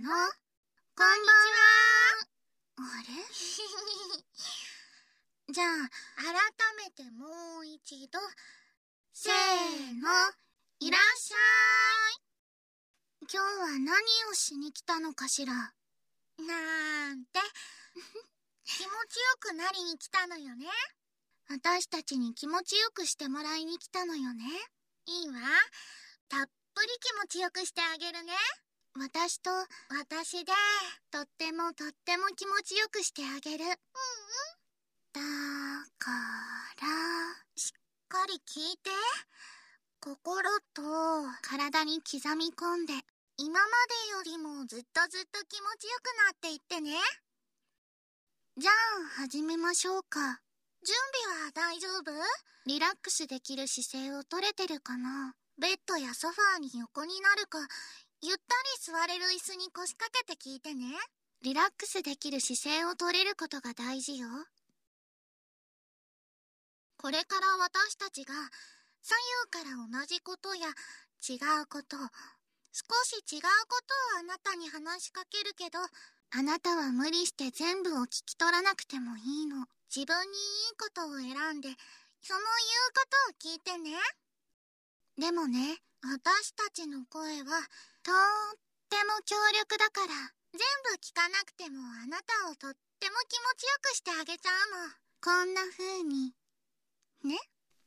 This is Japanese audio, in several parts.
の、こんばんは。あれじゃあ、改めてもう一度、せーの、いらっしゃい。今日は何をしに来たのかしら。なんて、気持ちよくなりに来たのよね。私たちに気持ちよくしてもらいに来たのよね。いいわ。たっぷり気持ちよくしてあげるね。私と私でとっても気持ちよくしてあげる。だからしっかり聞いて。心と体に刻み込んで、今までよりもずっと気持ちよくなっていってね。じゃあ始めましょうか。準備は大丈夫？リラックスできる姿勢を取れてるかな？ベッドやソファーに横になるか、ゆったり座れる椅子に腰掛けて聞いてね。リラックスできる姿勢を取れることが大事よ。これから私たちが左右から同じことや違うこと、少し違うことをあなたに話しかけるけど、あなたは無理して全部を聞き取らなくてもいいの。自分にいいことを選んで、その言うことを聞いてね。でもね、私たちの声はとっても強力だから、全部聞かなくてもあなたをとっても気持ちよくしてあげちゃうの。こんな風にね。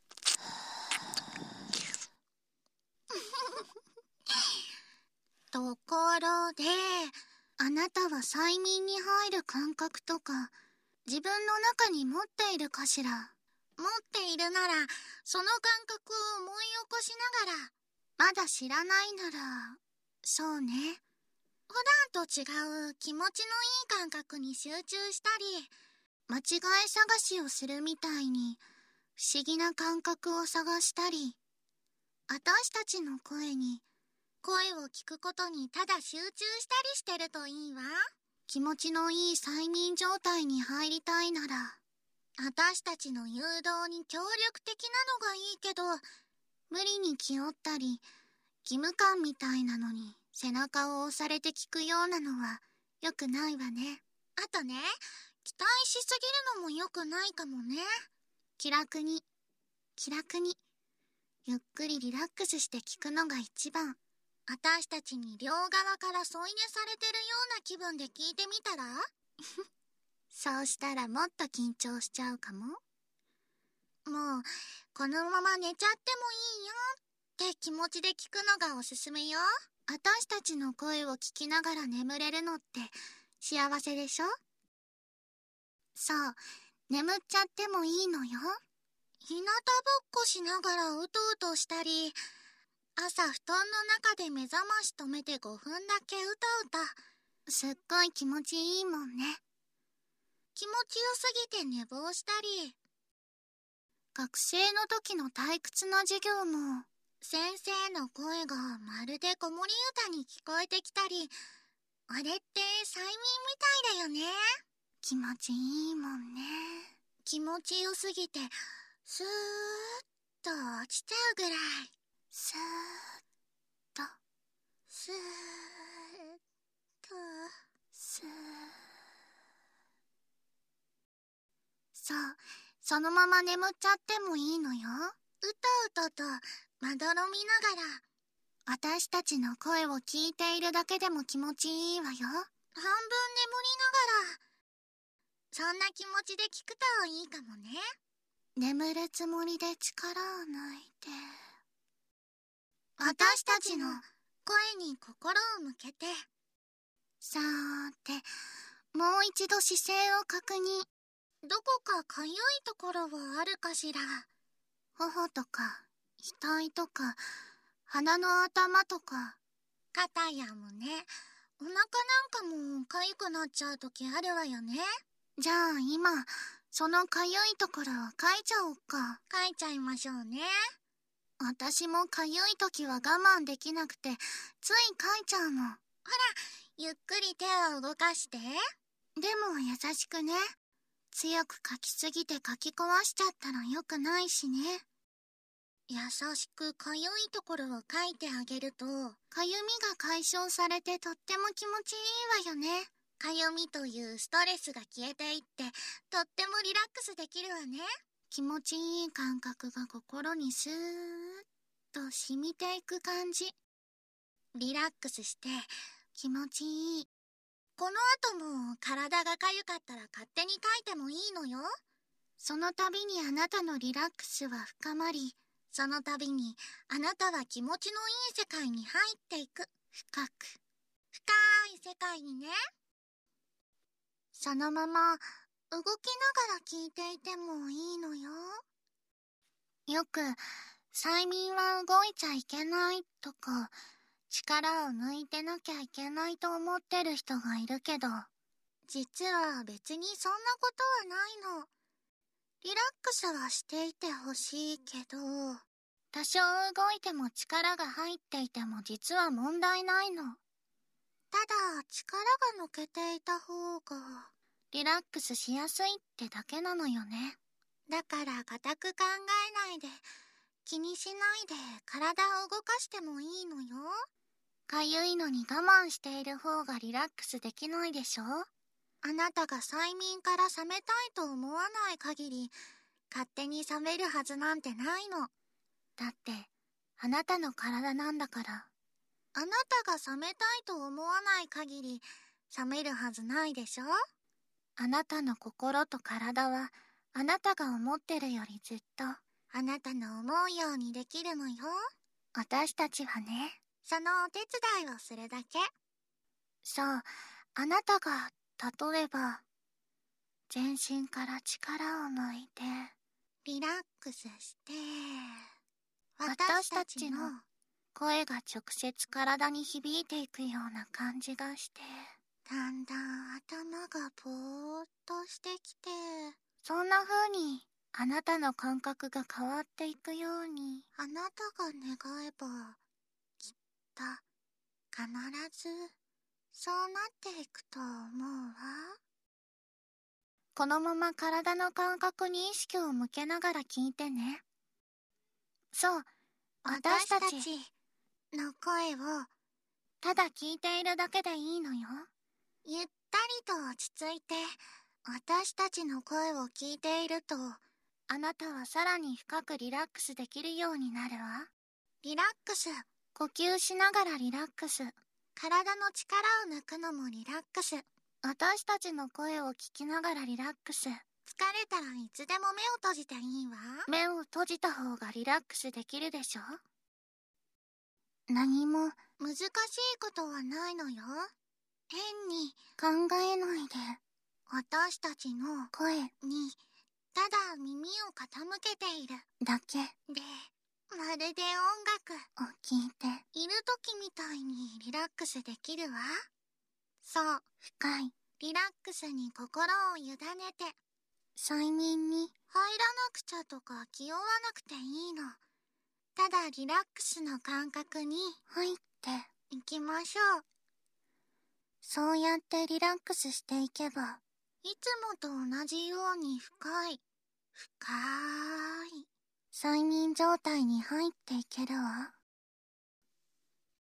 ところで、あなたは催眠に入る感覚とか、自分の中に持っているかしら。持っているなら、その感覚を思い起こしながら、まだ知らないなら、そうね。普段と違う気持ちのいい感覚に集中したり、間違い探しをするみたいに、不思議な感覚を探したり、私たちの声に、声を聞くことにただ集中したりしてるといいわ。気持ちのいい催眠状態に入りたいなら、私たちの誘導に協力的なのがいいけど、無理に気負ったり、義務感みたいなのに背中を押されて聞くようなのは良くないわね。あとね、期待しすぎるのも良くないかもね。気楽に、ゆっくりリラックスして聞くのが一番。私たちに両側から添い寝されてるような気分で聞いてみたらそうしたらもっと緊張しちゃうかも。もう、このまま寝ちゃってもいいよって気持ちで聞くのがおすすめよ。私たちの声を聞きながら眠れるのって幸せでしょ？そう、眠っちゃってもいいのよ。日向ぼっこしながらうとうとしたり、朝布団の中で目覚まし止めて5分だけうとうと。すっごい気持ちいいもんね。気持ちよすぎて寝坊したり。学生の時の退屈な授業も、先生の声がまるで子守歌に聞こえてきたり、あれって催眠みたいだよね。気持ちいいもんね。気持ちよすぎて、スーッと落ちちゃうぐらい。スーッと、スーッと、スーッ。そう、そのまま眠っちゃってもいいのよ。うとうととまどろみながら、私たちの声を聞いているだけでも気持ちいいわよ。半分眠りながら、そんな気持ちで聞くといいかもね。眠るつもりで力を抜いて。私たちの声に心を向けて。さーて、もう一度姿勢を確認。どこかかゆいところはあるかしら。頬とか、額とか、鼻の頭とか。肩や胸、お腹なんかもかゆくなっちゃうときあるわよね。じゃあ今、そのかゆいところをかいちゃおうか。かいちゃいましょうね。私もかゆいときは我慢できなくて、ついかいちゃうの。ほら、ゆっくり手を動かして。でも優しくね。強くかきすぎてかき壊しちゃったらよくないしね。 優しくかゆいところをかいてあげると、かゆみが解消されてとっても気持ちいいわよね。かゆみというストレスが消えていって、とってもリラックスできるわね。気持ちいい感覚が心にスーッと染みていく感じ。リラックスして気持ちいい。この後も体がかゆかったら勝手にかいてもいいのよ。その度にあなたのリラックスは深まり、その度にあなたは気持ちのいい世界に入っていく。深く、深い世界にね。そのまま動きながら聞いていてもいいのよ。よく催眠は動いちゃいけないとか、力を抜いてなきゃいけないと思ってる人がいるけど、実は別にそんなことはないの。リラックスはしていてほしいけど、多少動いても力が入っていても実は問題ないの。ただ力が抜けていた方がリラックスしやすいってだけなのよね。だから固く考えないで、気にしないで体を動かしてもいいのよ。かゆいのに我慢している方がリラックスできないでしょ。あなたが催眠から覚めたいと思わない限り、勝手に覚めるはずなんてないの。だって、あなたの体なんだから。あなたが覚めたいと思わない限り、覚めるはずないでしょ。あなたの心と体は、あなたが思ってるよりずっと、あなたの思うようにできるのよ。私たちはね、そのお手伝いをするだけ。そう、あなたが、例えば、全身から力を抜いて、リラックスして、私たちの声が直接体に響いていくような感じがして、だんだん頭がぼーっとしてきて、そんな風にあなたの感覚が変わっていくように、あなたが願えば、きっと必ずそうなっていくと思うわ。このまま体の感覚に意識を向けながら聞いてね。そう、私たちの声をただ聞いているだけでいいのよ。ゆったりと落ち着いて、私たちの声を聞いていると、あなたはさらに深くリラックスできるようになるわ。リラックス。呼吸しながらリラックス。体の力を抜くのもリラックス。私たちの声を聞きながらリラックス。疲れたらいつでも目を閉じていいわ。目を閉じた方がリラックスできるでしょ。何も難しいことはないのよ。変に考えないで、私たちの声にただ耳を傾けているだけで、まるで音楽を聴いている時みたいにリラックスできるわ。そう、深いリラックスに心を委ねて、催眠に入らなくちゃとか気負わなくていいの。ただリラックスの感覚に入っていきましょう。そうやってリラックスしていけば、いつもと同じように深い催眠状態に入っていけるわ。